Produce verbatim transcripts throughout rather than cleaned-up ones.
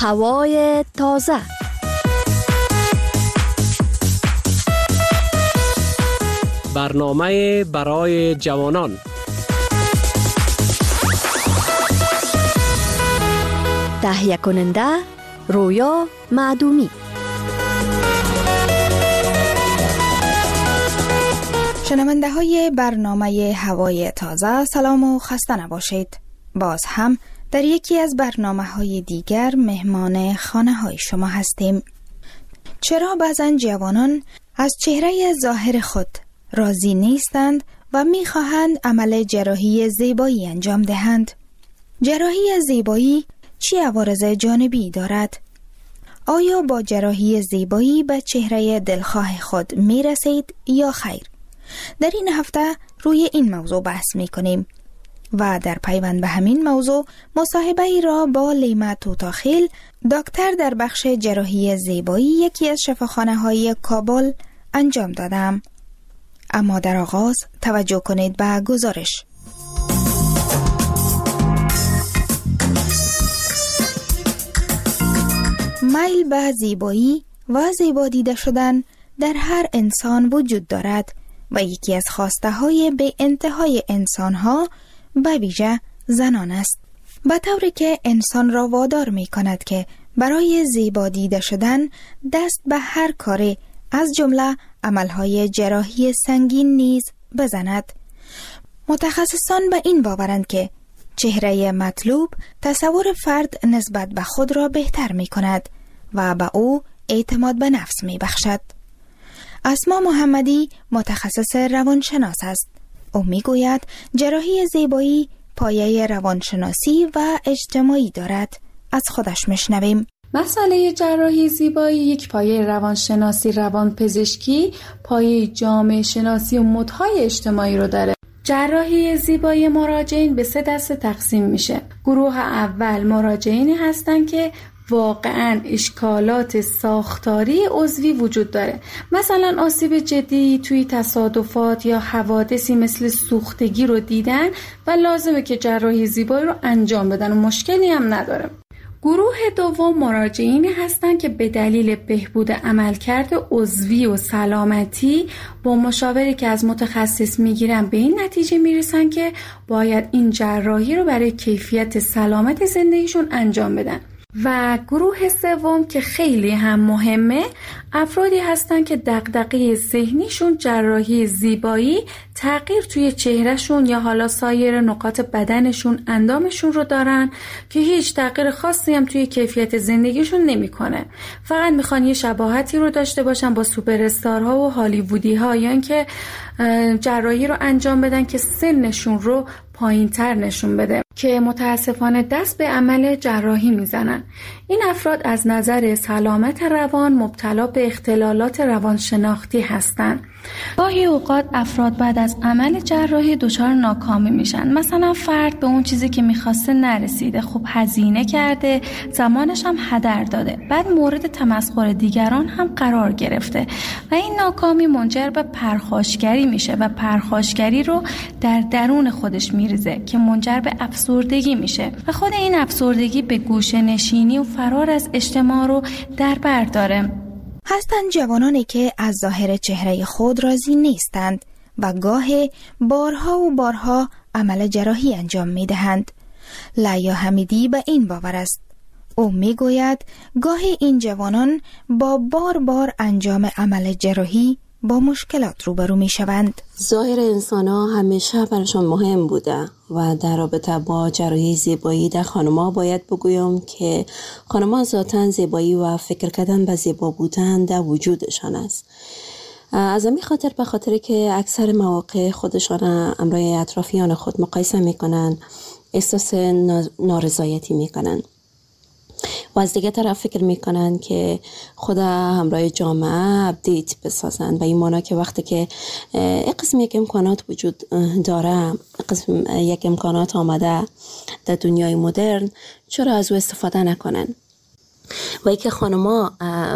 هوای تازه. برنامه برای جوانان. تهیه کننده رویا معدومی. شنونده های برنامه هوای تازه، سلام و خسته نباشید. باز هم در یکی از برنامه های دیگر مهمان خانه های شما هستیم. چرا بعضن جوانان از چهره ظاهر خود راضی نیستند و می خواهند عمل جراحی زیبایی انجام دهند؟ جراحی زیبایی چه عوارض جانبی دارد؟ آیا با جراحی زیبایی به چهره دلخواه خود می رسید یا خیر؟ در این هفته روی این موضوع بحث می کنیم و در پیوند به همین موضوع مصاحبه ای را با لیما توتاخیل، دکتر در بخش جراحی زیبایی یکی از شفاخانه های کابل انجام دادم. اما در آغاز توجه کنید به گزارش. میل به زیبایی و زیبا دیده شدن در هر انسان وجود دارد و یکی از خواسته های به انتهای انسان ها به ویژه زنان است، به طوری که انسان را وادار می کند که برای زیبا دیده شدن دست به هر کاری از جمله عملهای جراحی سنگین نیز بزند. متخصصان به این باورند که چهره مطلوب تصور فرد نسبت به خود را بهتر می کند و به او اعتماد به نفس می بخشد. اسما محمدی متخصص روانشناس است. او می گوید جراحی زیبایی پایه روانشناسی و اجتماعی دارد. از خودش میشنویم. مسئله جراحی زیبایی یک پایه روانشناسی، روانپزشکی، پایه جامعه شناسی و مدهای اجتماعی رو داره. جراحی زیبایی مراجعین به سه دسته تقسیم میشه. گروه اول مراجعینی هستن که واقعاً اشکالات ساختاری عضوی وجود داره، مثلا آسیب جدی توی تصادفات یا حوادثی مثل سوختگی رو دیدن و لازمه که جراحی زیبایی رو انجام بدن و مشکلی هم نداره. گروه دوم مراجعینی هستن که به دلیل بهبود عملکرد عضوی و سلامتی با مشاوری که از متخصص میگیرن به این نتیجه میرسن که باید این جراحی رو برای کیفیت سلامت زندگیشون انجام بدن. و گروه سوم که خیلی هم مهمه، افرادی هستن که دغدغه ذهنیشون جراحی زیبایی، تغییر توی چهرهشون یا حالا سایر نقاط بدنشون، اندامشون رو دارن که هیچ تغییر خاصی هم توی کیفیت زندگیشون نمیکنه. فقط میخوان یه شباهتی رو داشته باشن با سوپر استارها و هالیوودی ها، یا اینکه جراحی رو انجام بدن که سنشون رو پایین تر نشون بده، که متاسفانه دست به عمل جراحی میزنن. این افراد از نظر سلامت روان مبتلا به اختلالات روانشناختی هستند. گاهی اوقات افراد بعد از عمل جراحی دچار ناکامی میشن. مثلا فرد به اون چیزی که میخواسته نرسیده، خب هزینه کرده، زمانش هم هدر داده، بعد مورد تمسخر دیگران هم قرار گرفته و این ناکامی منجر به پرخاشگری میشه و پرخاشگری رو در درون خودش میریزه که منجر به افسردگی میشه و خود این افسردگی به گوشه نشینی و فرار از اجتماع رو در بر داره. هستند جوانانی که از ظاهر چهره خود راضی نیستند و گاهی بارها و بارها عمل جراحی انجام می دهند. لیا حمیدی به این باور است. او می گوید گاهی این جوانان با بار بار انجام عمل جراحی با مشکلات روبرو می شوند. ظاهر انسان ها همیشه برشان مهم بوده و در رابطه با جراحی زیبایی در خانم‌ها باید بگویم که خانم‌ها ذاتاً زیبایی و فکر کردن به زیبا بودن در وجودشان است. از همین خاطر به خاطر که اکثر مواقع خودشان امروی اطرافیان خود مقایسه میکنن، احساس نارضایتی میکنن و از دیگه طرف فکر میکنن که خدا همراه جامعه اپدیت بسازن و این مانا که وقتی که یک قسم یک امکانات وجود داره، قسم یک امکانات آمده در دنیای مدرن، چرا از او استفاده نکنن؟ و ای که خانما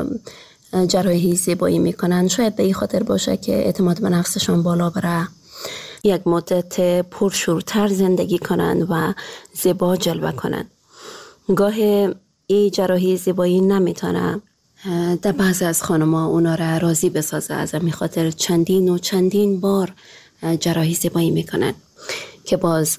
جراحی زیبایی میکنن شاید به این خاطر باشه که اعتماد به نفسشان بالا بره، یک مدت پرشورتر زندگی کنن و زیبا جلوه کنن. گاه این جراحی زیبایی نمیتونه در بعضی از خانم‌ها اونا را راضی بسازه، از همین خاطر چندین و چندین بار جراحی زیبایی میکنن که باز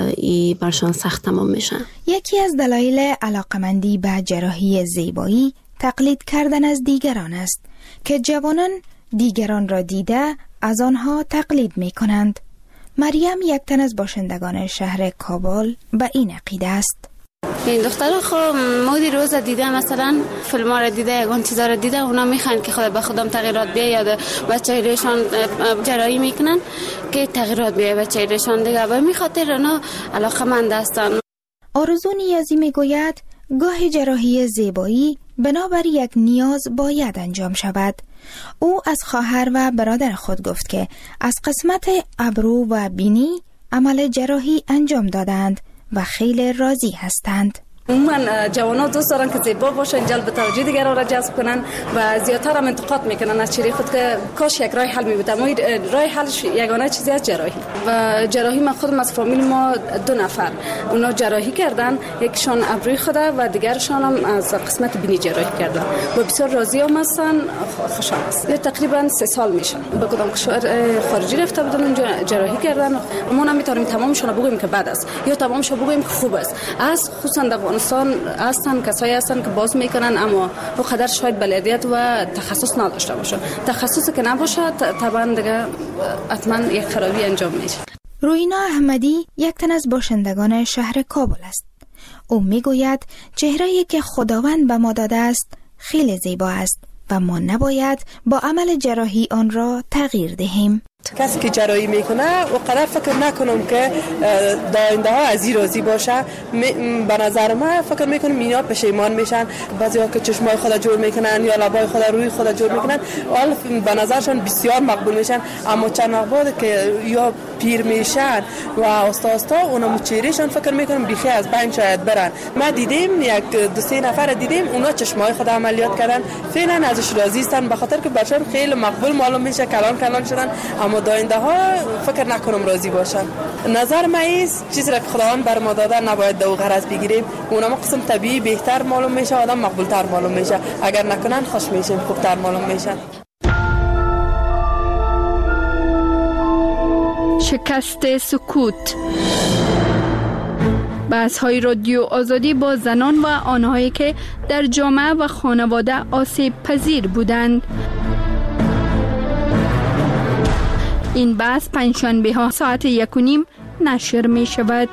ای برشان سخت تمام میشن. یکی از دلایل علاقمندی به جراحی زیبایی تقلید کردن از دیگران است که جوانان دیگران را دیده از آنها تقلید می کنند. مریم یک تن از باشندگان شهر کابل به این عقیده است. این دخترها خب مودی روز دیده، مثلا فیلم ها را دیده، یگان چیزا را دیده، اونا میخوان که خود به خودم تغییرات بیاید، بچه ریشان جراحی میکنن که تغییرات بیاید بچه ریشان دیگه، و میخاطر اونا علاقمند هستن. آرزو نیازی میگوید گاه جراحی زیبایی بنابر یک نیاز باید انجام شود. او از خواهر و برادر خود گفت که از قسمت ابرو و بینی عمل جراحی انجام دادند و خیلی راضی هستند. عموما جوانان دوست دارن که زیبا باشن، جلب توجه دیگران را جذب کنن و زیادتر هم انتقاد میکنن از چهره خود که کاش یک راه حل میبود، اما راه حلش یگانه چیزی از جراحی. و جراحی ما خودم از فامیل ما دو نفر اونا جراحی کردن، یکشان ابروی خوده و دیگرشان هم از قسمت بینی جراحی کردن و بسیار راضی هم هستن، خوشحال هستن. تقریبا سه سال میشه به کدام کشور خارجی رفته بودن اونجا جراحی کردن. ما نمیتونیم تمامشون رو بگیم که بد است یا تمامش رو بگیم که خوب است. از خصوصا در افغانستان هستن کسایی هستن که باز میکنن اما او قدر شاید بلدیت و تخصص نداشته باشه. تخصصی که نباشه طبعا دیگه حتما یک خرابی انجام میشه. روینا احمدی یک تن از باشندگان شهر کابل است. او میگوید چهره‌ای که خداوند به ما داده است خیلی زیبا است و ما نباید با عمل جراحی آن را تغییر دهیم. کسی که جراحی میکنه و قدر فکر نکنم که داینده ها از این راضی باشه. به نظر من فکر میکنم اینا پشیمان میشن. بعضی ها که چشمای خود جور میکنن یا لبای خود روی خود جور میکنن حال به نظرشان بسیار مقبول میشن، اما چند وقت بعد که یا پیر میشن و آستا آستا اونم چهرهشان فکر میکنم بیخی از بین شاید برن. ما دیدیم یک دو سه نفر دیدیم اونا چشمای خود عملیات کردن، فعلا ازش راضی هستن به خاطر که برشان خیلی مقبول معلوم میشه، کلان کلان شدن، اما داینده ها فکر نکنم راضی باشن. نظر من است چیزی را که خداوند بر ما داده نباید دو غرض بگیریم. اونم قسم طبیعی بهتر معلوم میشه، آدم مقبول تر معلوم میشه، اگر نکنن خوش میشیم، خوبتر معلوم میشه. شکست سکوت. بحث‌های رادیو آزادی با زنان و آنهایی که در جامعه و خانواده آسیب پذیر بودند. این بحث پنجشنبه ها ساعت یک و نیم نشر می شود.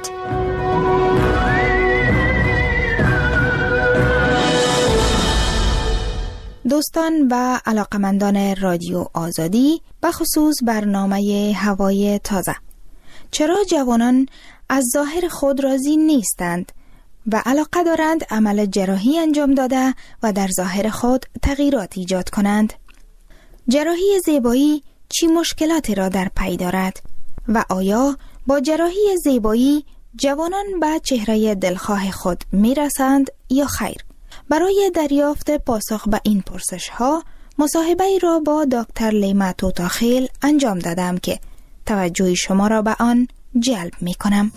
دوستان و علاقمندان رادیو آزادی، به خصوص برنامه هوای تازه، چرا جوانان از ظاهر خود راضی نیستند و علاقه دارند عمل جراحی انجام داده و در ظاهر خود تغییرات ایجاد کنند؟ جراحی زیبایی چی مشکلاتی را در پی دارد و آیا با جراحی زیبایی جوانان به چهره دلخواه خود می رسند یا خیر؟ برای دریافت پاسخ به این پرسش ها مصاحبه را با دکتر لیما توتاخیل انجام دادم که توجه شما را به آن جلب می کنم.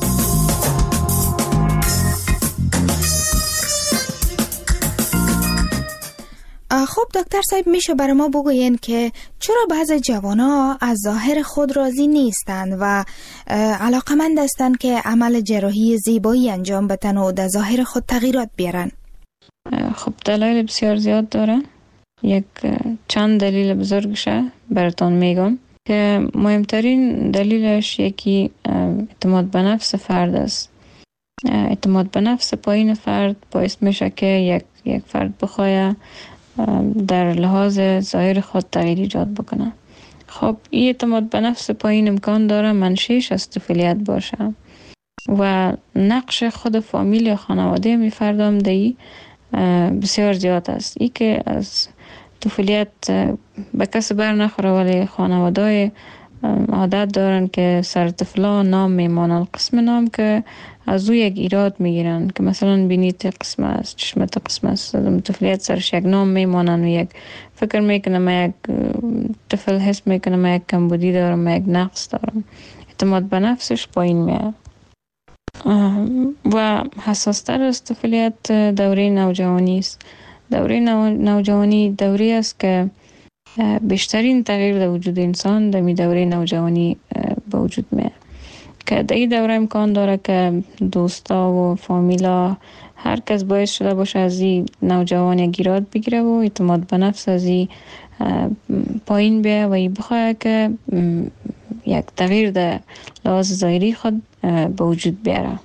خب دکتر صاحب، میشه برای ما بگوین که چرا بعض جوانا از ظاهر خود راضی نیستند و علاقمند هستند که عمل جراحی زیبایی انجام بدن و در ظاهر خود تغییرات بیارن؟ خب دلایل بسیار زیاد داره. یک چند دلیل بزرگشه براتون میگم که مهمترین دلیلش یکی اعتماد به نفس فرد است. اعتماد به نفس پایین فرد باعث میشه که یک یک فرد بخواه در لحاظ ظاهر خود تغییر ایجاد بکنه. خب این اعتماد به نفس پایین امکان داره منشیش از طفولیت باشه و نقش خود فامیل یا خانواده می فردام دی بسیار زیاد است. ای که از طفولیت به کس بر نخوره ولی خانواده عادت دارن که سر طفلا نام میمانن، قسم نام که از او یک ایراد میگیرن که مثلا بینیت قسم است، چشمت قسم است، طفلیت سرش یک نام میمانن و یک فکر میکنه ما یک طفل حس میکنه ما یک کمبودی دارم، ما یک نقص دارم، اعتماد به نفسش پایین میاد. و حساستر از طفولیت دوره نوجوانی است. دوره نو... نوجوانی دوره است که بیشترین تغییر در وجود انسان در می دوره نوجوانی به وجود میاد، که در این دوره امکان داره که دوستا و فامیلا هر کس باعث شده باشه از این نوجوان گیراد بگیره و اعتماد به نفس از این پایین بیه و این بخواه که یک تغییر در لحاظ ظاهری خود به وجود بیاره.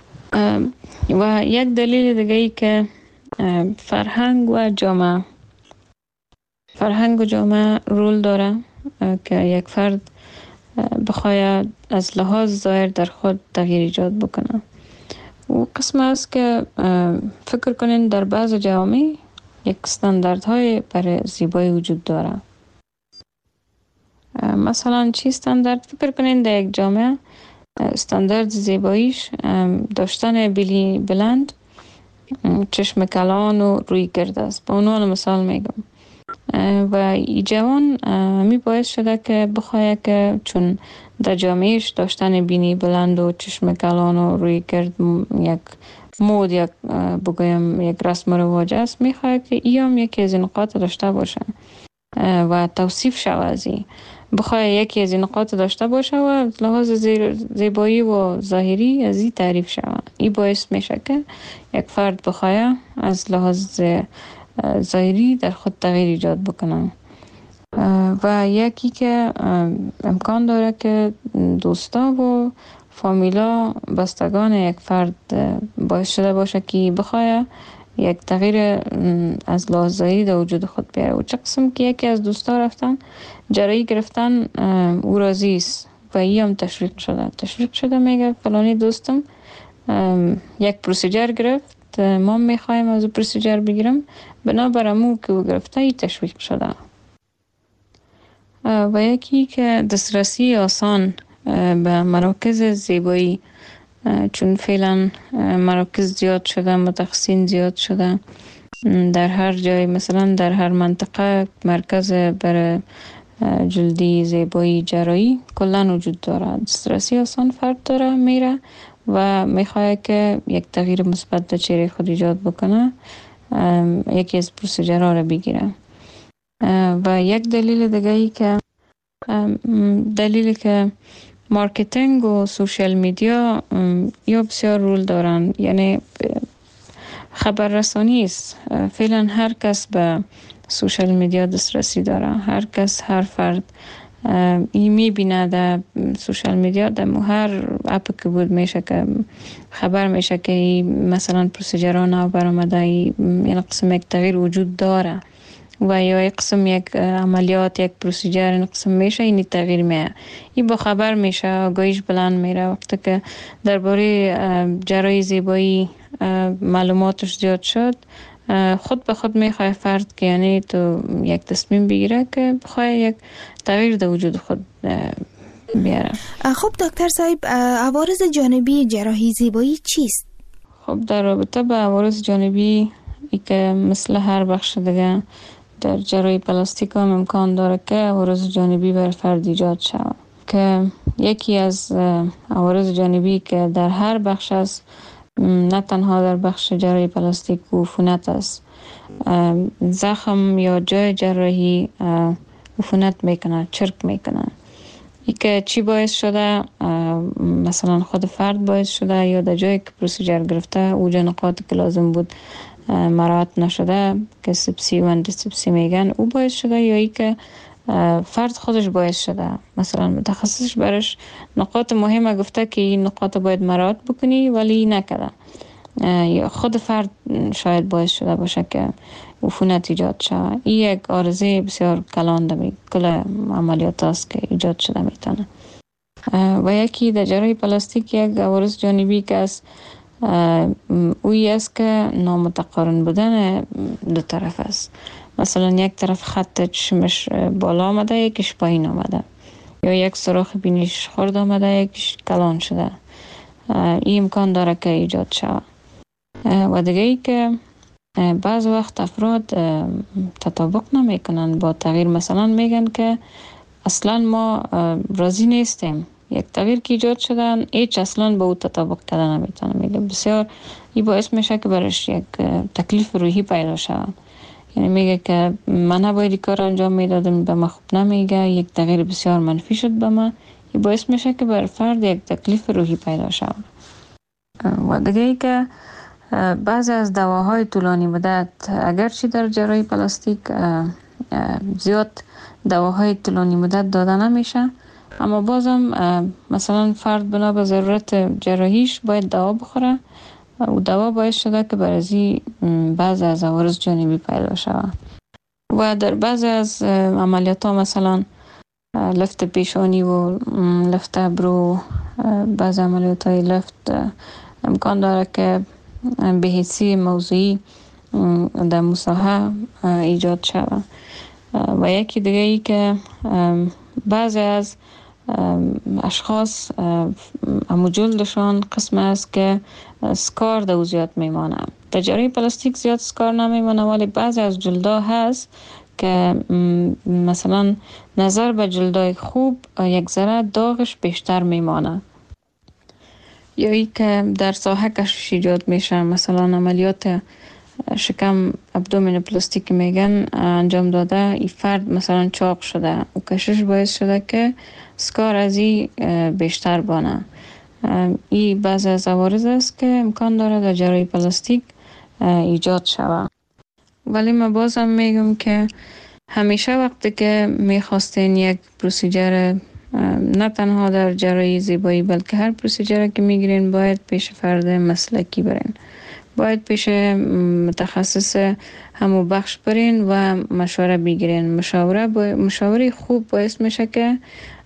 و یک دلیل دیگه ای که فرهنگ و جامعه فرهنگ و جامعه رول داره که یک فرد بخواه از لحاظ ظاهر در خود تغییر ایجاد بکنه. و قسم است که فکر کنین در بعض جوامع یک استانداردهای برای زیبایی وجود داره. مثلا چی استاندارد؟ فکر کنین در یک جامعه استاندارد زیباییش داشتن بیلی بلند، چشم کلان و روی گرد است. به عنوان مثال میگم. و ای جوان می باعث شده که بخواه که چون در جامعهش داشتن بینی بلند و چشم کلان و روی گرد یک مود، یک بگویم یک رسم و رواج است، می خواه که ای هم یکی از این نقاط داشته باشه و توصیف شود از این. بخواه یکی از این نقاط داشته باشه و لحاظ زیبایی و ظاهری از این تعریف شود. این باعث میشه که یک فرد بخواه از لحاظ ظاهری در خود تغییر ایجاد بکنن. و یکی که امکان داره که دوستا و فامیلا بستگان یک فرد باعث شده باشه که بخواه یک تغییر از لحاظ ظاهری در وجود خود بیاره. و چه قسم که یکی از دوستا رفتن جرایی گرفتن او راضی است و ای هم تشویق شده تشویق شده میگه فلانی دوستم یک پروسیجر گرفت، ما میخوایم از او پروسیجر بگیرم، بنابر امو که او گرفته ای تشویق شده. و یکی که دسترسی آسان به مراکز زیبایی، چون فعلا مراکز زیاد شده، متخصصین زیاد شده در هر جای، مثلا در هر منطقه مرکز برای جلدی زیبایی جراحی کلا وجود داره. دسترسی آسان فرد داره میره و میخواه که یک تغییر مثبت در چهره خود ایجاد بکنه، یکی از پروسیجرها را بگیره. و یک دلیل دیگه ای که دلیلی که مارکتینگ و سوشال میدیا یا بسیار رول دارن، یعنی خبررسانی است. فعلا هر کس به سوشال میدیا دسترسی داره، هر کس، هر فرد ای میبینه در سوشال میدیا، در هر اپ که بود میشه که خبر میشه که ای مثلا پروسیجرها نو برآمده، یعنی قسم یک تغییر وجود داره و یا یک قسم یک عملیات، یک پروسیجر این قسم میشه، این تغییر میه، این با خبر میشه، آگاهیش بلند میره. وقتی که درباره جراحی زیبایی معلوماتش زیاد شد، خود به خود میخواه فرد که یعنی تو یک تصمیم بگیره که بخواه یک تغییر در وجود خود بیاره. خب دکتر صاحب، عوارض جانبی جراحی زیبایی چیست؟ خب در رابطه با عوارض جانبی ای که مثل هر بخش دیگه در جراحی پلاستیک هم امکان داره که عوارض جانبی بر فرد ایجاد شود، که یکی از عوارض جانبی که در هر بخش است، نه تنها در بخش جراحی پلاستیک و عفونت است. زخم یا جای جراحی عفونت میکنه، چرک میکنه. ای که چی باعث شده؟ مثلا خود فرد باعث شده یا در جایی که پروسیجر گرفته اوجا نقاطی که لازم بود مراعات نشده که سپسی و اندیسپسی میگن، او باعث شده، یا ای که فرد خودش باعث شده. مثلا متخصصش برش نقاط مهمه گفته که این نقاط باید مراعات بکنی ولی نکرده، یا خود فرد شاید باعث شده باشه که عفونت ایجاد شود. این یک عارضه بسیار کلان در کل عملیات است که ایجاد شده میتونه. و یکی در جراحی پلاستیک یک عوارض جانبی که است، اوی است که نامتقارن بودن دو طرف است. مثلا یک طرف خط چشمش بالا آمده، یکیش پایین آمده، یا یک سوراخ بینیش خرد آمده، یکیش کلان شده. این امکان داره که ایجاد شود. و دیگه ای که بعض وقت افراد تطابق نمیکنن با تغییر. مثلا میگن که اصلا ما راضی نیستیم یک تغییر که ایجاد شدن هیچ اصلا با او تطابق کردن نمیتونه. میگه بسیار این باعث میشه که برش یک تکلیف روحی پیدا شود. یعنی میگه که من نباید این کار انجام میدادم، به من خوب نمیگه، یک تغییر بسیار منفی شد به من. این باعث میشه که بر فرد یک تکلیف روحی پیدا شود. و دیگه ای که بعضی از دواهای طولانی مدت اگرچه در جراحی پلاستیک زیاد دواهای طولانی مدت داده نمیشه، اما بازم مثلا فرد بنا به ضرورت جراحیش باید دوا بخوره و دوا باعث شده که برازی بعضی از عوارض جانبی پیدا شود. و در بعضی از عملیات ها مثلا لفت پیشانی و لفت ابرو، بعضی عملیات های لفت امکان داره که بهیسی موضوعی در مساحه ایجاد شود. و یکی دیگه ای که بعضی از اشخاص همو جلدشان قسم است که سکار در زیاد میمانه. در جراحی پلاستیک زیاد سکار نمیمانه، ولی بعضی از جلدا هست که مثلا نظر به جلدای خوب یک ذره داغش بیشتر میمانه. یا ای که در ساحه کشش ایجاد میشه، مثلا عملیات شکم ابدومین پلاستیک میگن انجام داده، این فرد مثلا چاق شده و کشش باعث شده که سکار از این بیشتر بانه. این بعض از عوارض است که امکان داره در جراحی پلاستیک ایجاد شود. ولی من بازم میگم که همیشه وقتی که میخواستین یک پروسیجر، نه تنها در جراحی زیبایی بلکه هر پروسیجر که میگیرین، باید پیش فرد مسلکی برین، باید پیش متخصص همو بخش برین و مشوره بگیرین. مشاوره با... مشاوره خوب باعث میشه که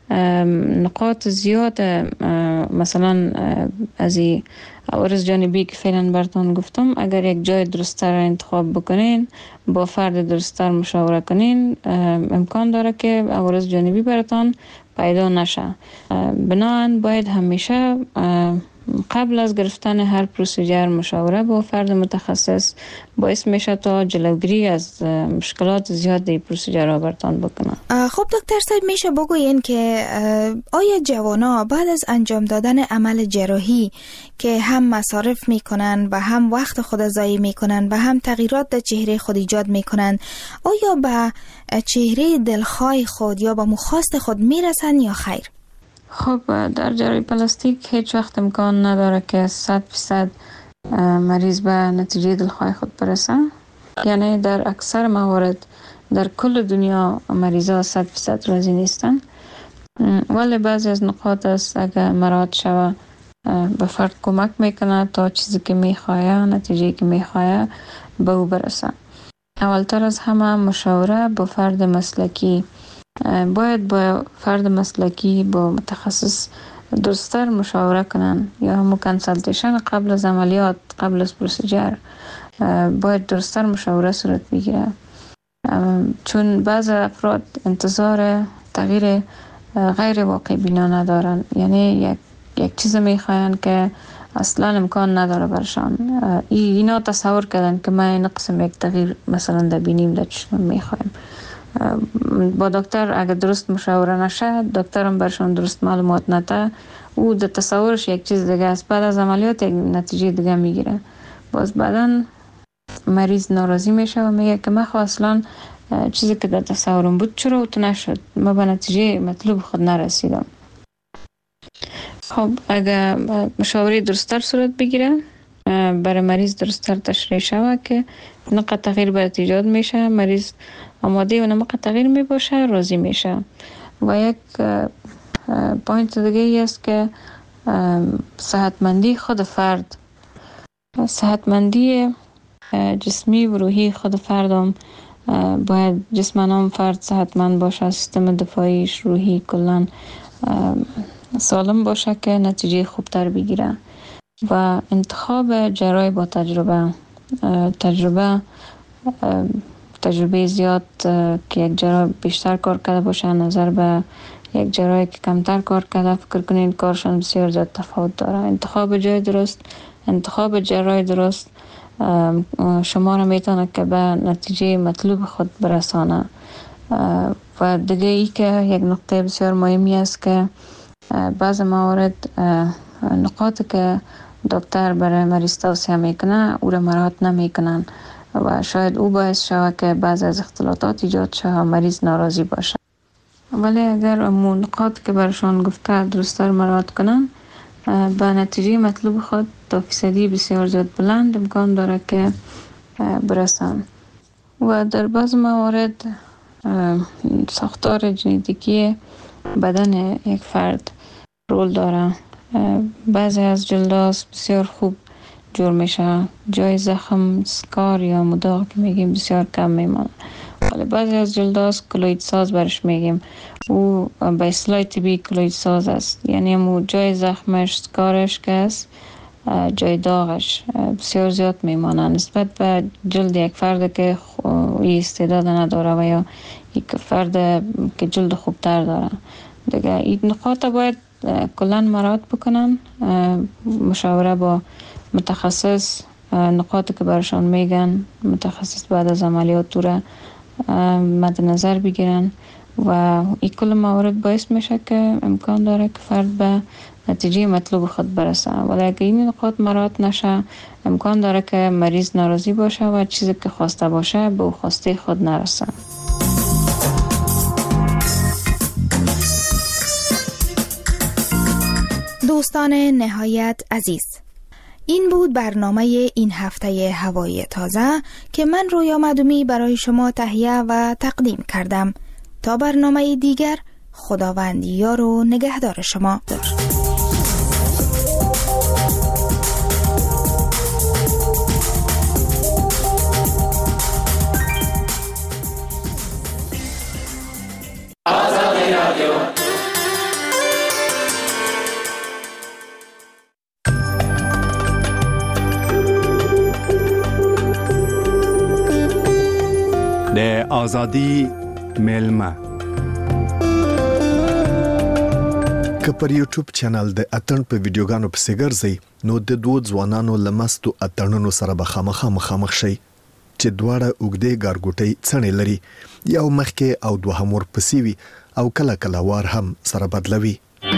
نقاط زیاد مثلا از این عوارض جانبی که فعلا براتون گفتم، اگر یک جای درست‌تر انتخاب بکنین، با فرد درست‌تر مشاوره کنین، امکان داره که عوارض جانبی براتون پیدا نشه. بنابراین باید همیشه قبل از گرفتن هر پروسیجر مشاوره با فرد متخصص باعث میشه تا جلوگیری از مشکلات زیاد در پروسیجر را برتان بکنه. خب دکتر صاحب، میشه بگوین که آیا جوانا بعد از انجام دادن عمل جراحی که هم مصارف میکنن و هم وقت خود ضایع میکنن و هم تغییرات در چهره خود ایجاد میکنن، آیا به چهره دلخواه خود یا به مخواست خود میرسن یا خیر؟ خب در جراحی پلاستیک هیچ وقت امکان نداره که صد فیصد مریض به نتیجه دلخواه خود برسه. یعنی در اکثر موارد در کل دنیا مریضا صد فیصد راضی نیستن، ولی بعضی از نقاط است اگر مراعات شود به فرد کمک میکنه تا چیزی که میخواه، نتیجه که میخواه به او برسه. اولتر از همه مشاوره با فرد مسلکی. باید با فرد مسلکی، با متخصص درستر مشاوره کنن، یا همون کنسلتیشن قبل از عملیات، قبل از پروسیجر باید درستر مشاوره صورت بگیره، چون بعض افراد انتظار تغییر غیر واقع بینا ندارن. یعنی یک, یک چیز میخواین که اصلا امکان نداره برشان. اینا تصور کردن که ما این قسم یک تغییر مثلا در بینیم در چشم میخوایم. با دکتر اگر درست مشاوره نشه، دکترم برشان درست معلومات نده، او در تصورش یک چیز دیگه است، بعد از عملیات یک نتیجه دیگه میگیره. باز بعدن مریض ناراضی میشه و میگه که من خب اصلا چیزی که در تصورم بود چرا اوت نشد، ما به نتیجه مطلوب خود نرسیدم. خب اگر مشاوره درستر صورت بگیره، برای مریض درستر تشریح شود که نقطه تغییر باید ایجاد میشه، مریض آماده و نمق تغییر می باشه، راضی میشه. و یک پوینت دیگه ای است که صحتمندی خود فرد، صحتمندی جسمی و روحی خود فردم باید جسمانم فرد صحتمند باشه، سیستم دفاعیش، روحی کلن سالم باشه که نتیجه خوبتر بگیره. و انتخاب جراح با تجربه تجربه تجربه زیاد که یک جراح بیشتر کار کرده باشه نظر به یک جراحی که کمتر کار کرده، فکر کنین کارشان بسیار زیاد تفاوت داره. انتخاب جای درست، انتخاب جراح درست شما را میتونه که به نتیجه مطلوب خود برسانه. و دیگه ای که یک نقطه بسیار مهمی است که بعض موارد نقاط که دکتر برای مریض توصیه میکنه او را مراعات نمیکنن و شاید او باعث شود که بعض از اختلالات ایجاد شود و مریض ناراضی باشه. ولی اگر امون نقاط که برشان گفته درست‌تر مراعات کنن، به نتیجه مطلوب خود تا فیصدی بسیار زیاد بلند امکان داره که برسن. و در بعض موارد ساختار ژنتیکی بدن یک فرد رول داره. بعضی از جلداز بسیار خوب جور میشه، جای زخم، سکار یا مداغ که میگیم بسیار کم میمانه. ولی بعضی از جلداز کلوید ساز برش میگیم، او به اصطلاح طبیعی کلوید ساز است، یعنی مو جای زخمش، سکارش که است، جای داغش بسیار زیاد میمانه نسبت به جلد یک فرد که این استعداد نداره و یا یک فرد که جلد خوبتر داره. دیگه این نقاط باید کلان مراعات بکنن، مشاوره با متخصص، نقاط که برشان میگن متخصص بعد از عملیات را مد نظر بگیرن و این کل موارد باعث میشه که امکان داره که فرد به نتیجه مطلوب خود برسه. ولی اگه این نقاط مراعات نشه امکان داره که مریض ناراضی باشه و چیزی که خواسته باشه به او خواسته خود نرسه. دوستان نهایت عزیز، این بود برنامه این هفته هوای تازه که من رویا مدومی برای شما تهیه و تقدیم کردم. تا برنامه دیگر، خداوند یار و نگهدار شما. آزادی رادیو. د آزادی میلمه که پر یوټیوب چینل د اتن په ویډیوګانو پسې ګرځي نو د دوه ځوانانو لمستو اتنونو سره به خامخا مخامخ شي چې دواړه اوګدې ګارګوټي څڼې لري، یو مخکې او دوهم ورپسې وي او کله کله وار هم سره بدلوي.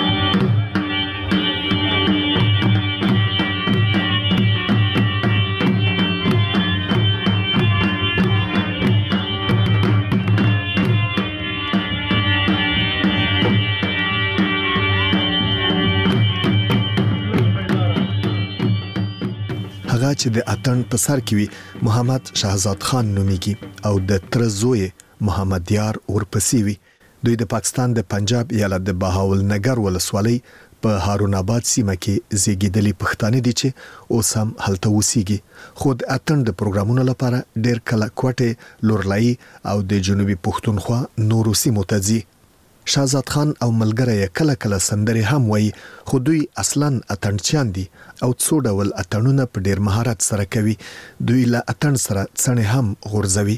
هغه چې د اتن په سر کې وي محمد شهزاد خان نومیږي او د تر زوی محمد یار ورپسې وي. دوی د پاکستان د پنجاب ایالت د بهاول نګر ولسوالۍ په هارون آباد سیمه کې زیږیدلي پښتانه دي چې اوس هم هلته اوسېږي، خو د اتن د پروګرامونو لپاره ډېر کله کوټې، لورلایي او د جنوبي پښتونخوا نورو سیمو ته ځي. شهزاد خان او ملګری کله کله سندرې هم وایي، خو دوی اصلاً اتڼچیان دي او څو ډول اتڼونه په ډېر مهارت سره کوي. دوی له اتڼ سره څڼې هم غورځوي.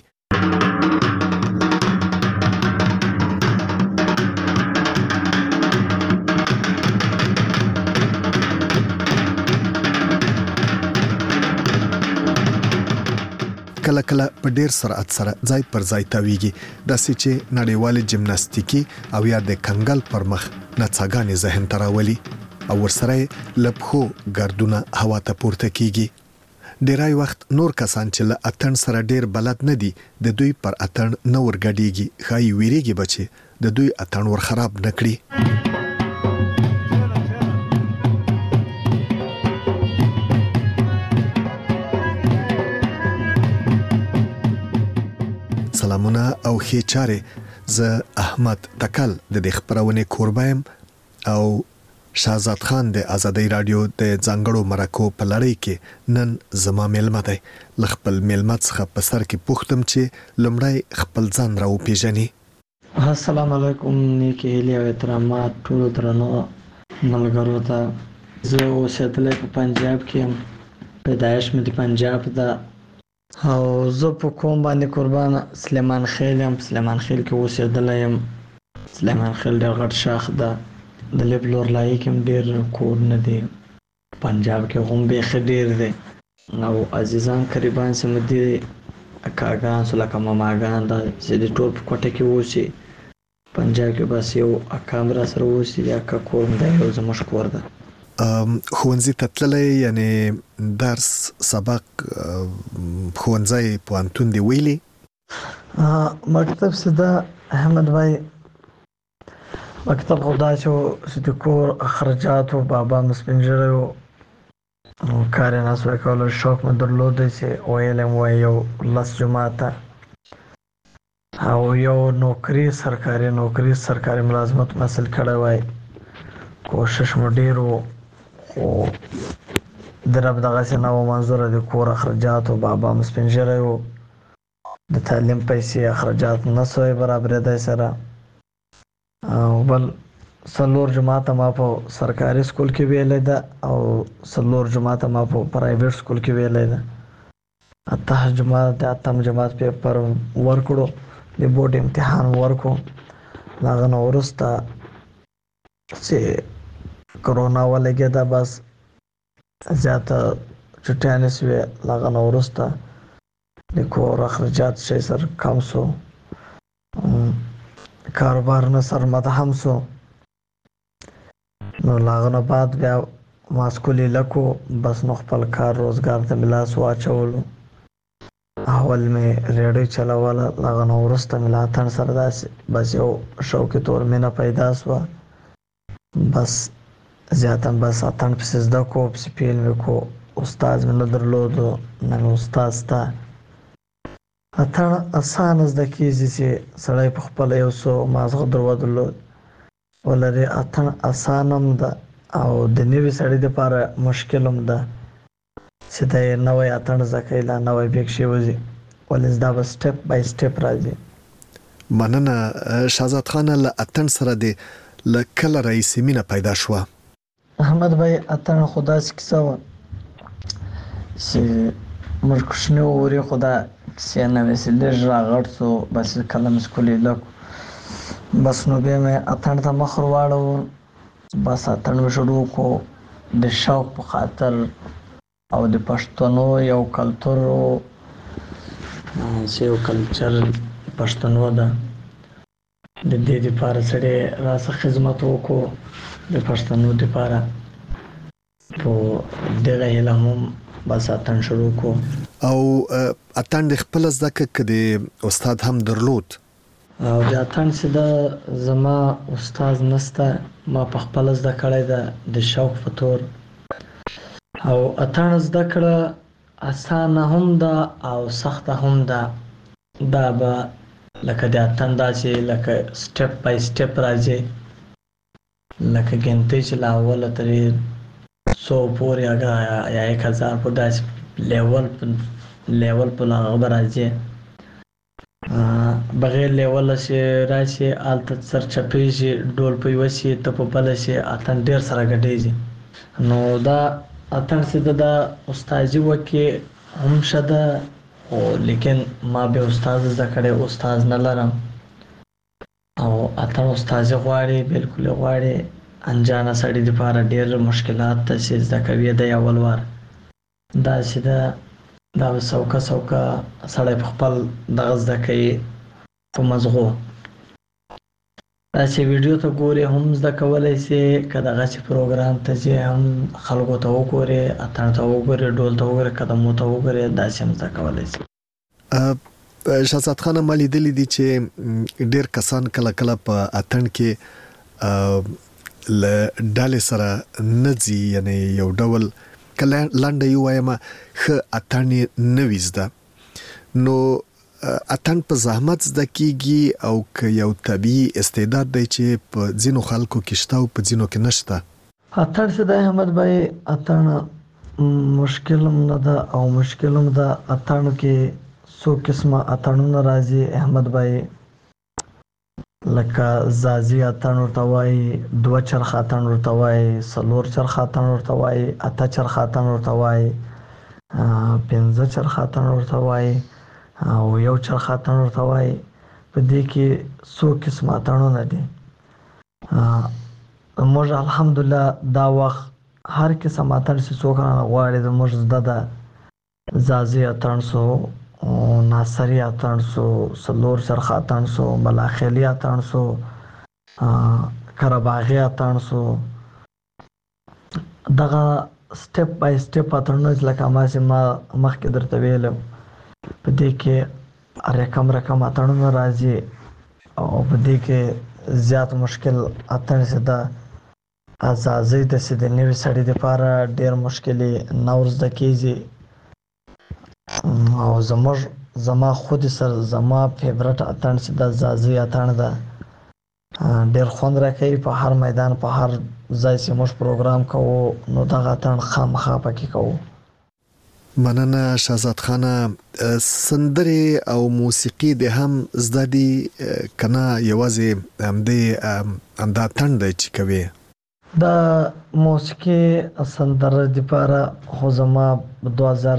کله کله په ډیر سرعت سره ځای پر ځای تاویږي، داسې چې نړیوالې جمناستیکي او یا د کنګل پر مخ نڅاګانې ذهن ته راولي او ورسره له پښو ګردونه هوا ته پورته کیږي. ډیری وخت نور کسان چې له اتڼ سره ډیر بلد نه دي د دوی پر اتڼ نه ورګډیږي، ښایي ویریږي به چې د دوی اتڼ ور خراب نه کړي. سلامونه او ښې چارې، زه احمد تکل د دې خبرونې کوربه یم او شهزاد خان د آزادۍ رادیو د ځانګړو مرکو په لړۍ کې نن زما میلمه دی. له خپل میلمه څخه په سر کې پوښتم چې لومړی خپل ځان را وپېژني. السلام علیکم، نیکې هیلې او احترامات ټولو درنو ملګرو ته. زه اوسېدلی په پنجاب کې یم، پیدایش مې د پنجاب ده او زه په کوم باندې قربان سلیمان خیل یم. سلیمان خیل کې اوسېدلی یم. سلیمان خیل ډېر غټ شاخ ده، د لب لورلایي کې هم ډېر کورونه دي، پنجاب کې هم بیخي ډېر دی او عزیزان قریبان سمه دي، اکاګان سو لکه ماماګان دا چې د ټول په کوټه کې اوسي پنجاب کې بس یو اکام را سره اوسي یا کا کور دی یو زموږ کور ده. ښوونځي ته تللی یعنی درس سبق ښوونځی پوهنتون دی ویلي؟ مکتب سیده احمد بھائی مکتب خو داسې و چې د کور اخراجات و بابا مې سپین ږیری و کار یې نسوی کولی شوق مې درلودی چې ویلی مې وایي یو لس جماعته او یو نوکري سرکاري نوکري سرکاري ملازمت مې حاصل کړی وای کوشش مو ډېر و خو د رب دغسې نه و منظوره د کور اخراجات و بابا مې سپین ږیری و د تعلیم پیسې اخراجات نه سوی برابرېدی سره او بل څلور جماعته ما په سرکاري سکول کې ویلی ده او څلور جماعته ما په پرایویټ سکول کې ویلی ده. اته جماعت د اتم جماعت پیپر ورکړو د بورډ امتحان ورکړو د هغه نه وروسته چې کرونا ولګېده بس زیاته چټیانې سوې د هغه نه وروسته د کور اخراجات شی سر کم سو کاروبار نه سر مدهم سو نو له هغه نه بعد بیا ما سکول یې لکو بس نو خپل کار روزګار ته مې لاس واچولو اول مې ریډیو چلوله له هغه نه وروسته مې له اتڼ سره داسې بس یو شوقي طور مینه پیدا سوه بس زیاتا بس اتڼ پسې زده کو پسې پیل مې کو استاد مې نه درلودو نه مې استاد سته. اتڼ اسانه زده کېږي چې سړی په خپله یو څو مازغه درو درلود ولري اتڼ اسانه هم ده او د نوي سړي دپاره مشکل هم ده چې دی نوی اتڼ زده کوي لا نوی بیک شي وځي ولې زدا به سټپ بای سټپ راځي. مننه شهزاد خانه له اتڼ سره د له کله راهیسې مینه پیدا شوه؟ احمد بھائی اتڼ خو داسې کیسه وه چې موږ کوچني وورې خو دا کیسې نه وې چې لږ راغټ سو بس کله مې سکول یې لکو بس نو بیا مې اتڼ ته مخ ور واړو بس اتڼ مې شروع کړو د شوق په خاطر او د پښتنو یو کلتور چې یو کلچر پښتنو ده د دې دپاره سړی راسه خدمت وکړو د پښتنو دپاره په دغه هیله هم بس اتڼ شروع کړو. او اتڼ د خپله زده کړه که د استاد هم درلود؟ او د اتڼ چې ده زما استاد نسته ما په خپله زده کړی ده د شوق په طور او اتڼ زده کړه اسانه هم ده او سخته هم ده. دا به لکه د اتڼ داسې لکه سټپ بای سټپ راځي لکه ګنتۍ چې له اوله ترې څو پورې یا یک هزار پورې داسې لیول لیول په هغه به راځي بغیر لیوله چې راشي هلته سرچپېږي ډول په یوه شي ته په بله شي اتڼ ډېر سره ګډېږي. نو دا اتڼ چې ده دا استازي وکړي هم ښه ده خو لیکن ما بیا استاد زده کړی استاد نه لرم او اتڼ استازي غواړي بلکل یې غواړي انجانه سړي دپاره ډېر مشکلات ته چې زده کوي دی اول وار داسې ده دا به سوکه سوکه سړی په خپل دغه زده کوي په مزغو داسې ویډیو ته ګورې هم زده کولی سي که دغسې پروګرام ته ځې هم خلکو ته وګورې اتڼ ته وګورې ډول ته وګورې قدمو ته وګورې داسې هم زده کولی سي. شهزاد خانه ما لیدلی دي چې ډېر کسان کله کله په اتڼ کې له ډلې سره نه ځي یعنې یو ډول که لنډه یې ووایم ښه اتڼ یې نه وي زده نو اتڼ په زحمت زده کېږي او که یو طبیعي استعداد دی چې په ځینو خلکو کې شته او په ځینو کې نشته؟ اتڼ چې دی احمد بھائی اتڼ مشکل هم نه ده او مشکل هم ده. اتڼ کې څو قسمه اتڼونه راځي احمد بھائی لکه زازي اتڼ ورته وایي دوه چرخ اتڼ ورته وایي څلور چرخ اتڼ ورته وایي اته چرخ اتڼ ورته وایي پنځه چرخ اتڼ ورته وایي او یو چرخ اتڼ ورته وایي. په دې کې څو قسمه اتڼونه دي. موږ الحمدلله دا وخت هر قسم اتڼ چې څوک غواړي زموږ زده ده. زازي اتڼ سو ناصري اتڼ سو څلور چرخ اتڼ سو بلاخیلي اتڼ سو قرهباغي اتڼ سو. دغه سټپ بای سټپ اتڼونه لکه ماسې ما مخکې درته ویلم په دې کې رقم رقم اتڼونه راځي او په دې کې زیات مشکل اتڼ چې د ازازۍ داسې د نوي سړي دپاره ډېر مشکلې نه ور زده کېږي او زموږ زما خودي سر زما فیورټ اتڼ چې د ازازۍ اتڼ ده ډېر خوند راکوي. په هر میدان په هر ځای چې موږ پروګرام کوو نو دغه اتڼ خامخا پکې کوو. مننه شهزاد خانه. سندرې او موسیقي د هم زده دي کنه یوازې همدې همدا اتڼ دی چې کوي؟ د موسیقي سندره دپاره خو زما دوه هزار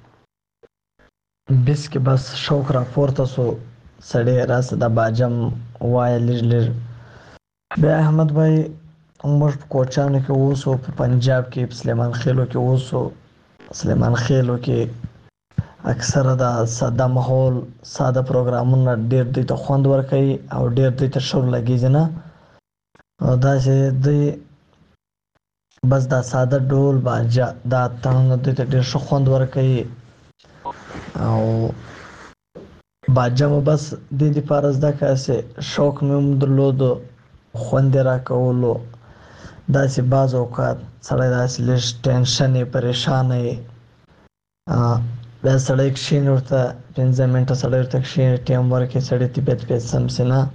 بیس کې بس شوق راپورته سو سړی راسه د باجم وایه لږ لږ. بیا احمد بھائی موږ په کوچانو کې اوسو په پنجاب کې په سلیمان خیلو کې اوسو. سلیمان خیلو کې اکثره د ساده ماحول ساده پروګرامونه ډېر دوی ته خوند ورکوي او ډېر دوی ته شور لګېږي نه او دا چې دوی بس دا ساده ډول باجه دا اتڼونه دوی ته ډېر ښه خوند ورکوي او باجه مو بس دې دپاره زده کړه چې شوق مې هم درلودو خوند یې راکولو. داسې بعض اوقات سړی داسې لږ ټینشن یې پریشانه یې بیا سړی کښېني ورته پنځه منټه سړی ورته کښېني ټیم ورکړي سړي طبیعت بیا سم شي نه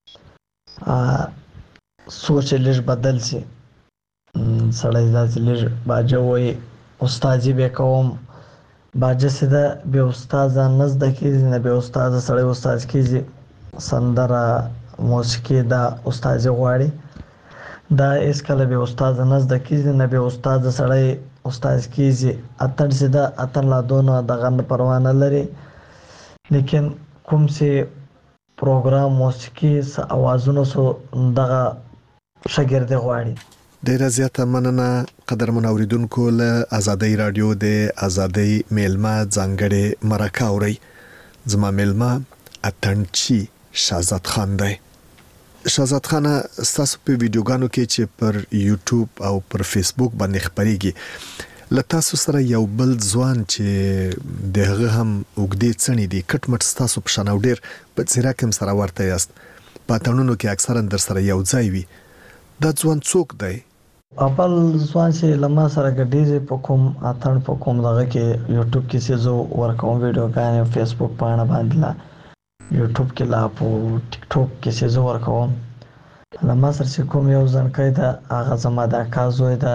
سوچ یې لږ بدل شي سړی داسې لږ باجه وایي استادي به کوم باجه چې ده بې استاده نه زده کېږي نه بې استاده سړی استاد کېږي. سندره موسیقي دا استادي غواړي دا هېڅکله بې استاده نه زده کېږي نه بې استاده سړی استاد کېږي. اتڼ چې ده اتڼ لا دونه دغه نه پروا نه لري لیکن کوم چې پروګرام موسیقي څه اوازونه سو دغه شاګردي غواړي. ډیره زیاته مننه قدرمن اوریدونکو. له ازادۍ رادیو د ازادۍ میلمه ځانګړې مرکه اورئ. زما میلمه اتڼچی شهزاد خان دی. شهزاد خان ستاسو په ویډیوګانو کې چې پر یوټیوب او پر فیسبوک باندې خبريږي له تاسو سره یو بل ځوان چې دغه هم وګدې څنې دي کټ مټ ستاسو په شان ډیر په څیرا کوم سره ورته یاست په اتڼونو کې اکثرا در سره یو ځای وي. دا ځوان څوک دی؟ اول ځوان چې لمه سره ګډیږي په کوم اتڼ په کوم دغه کې یوټیوب کې چې زه ورکوم ویډیوګانې فیسبوک پاڼه باندې لا یوټیوب کې لا په ټیک ټاک کې چې زه ورکوم لمه سره چې کوم یو ځانګړی ده هغه زما د اکا زوی ده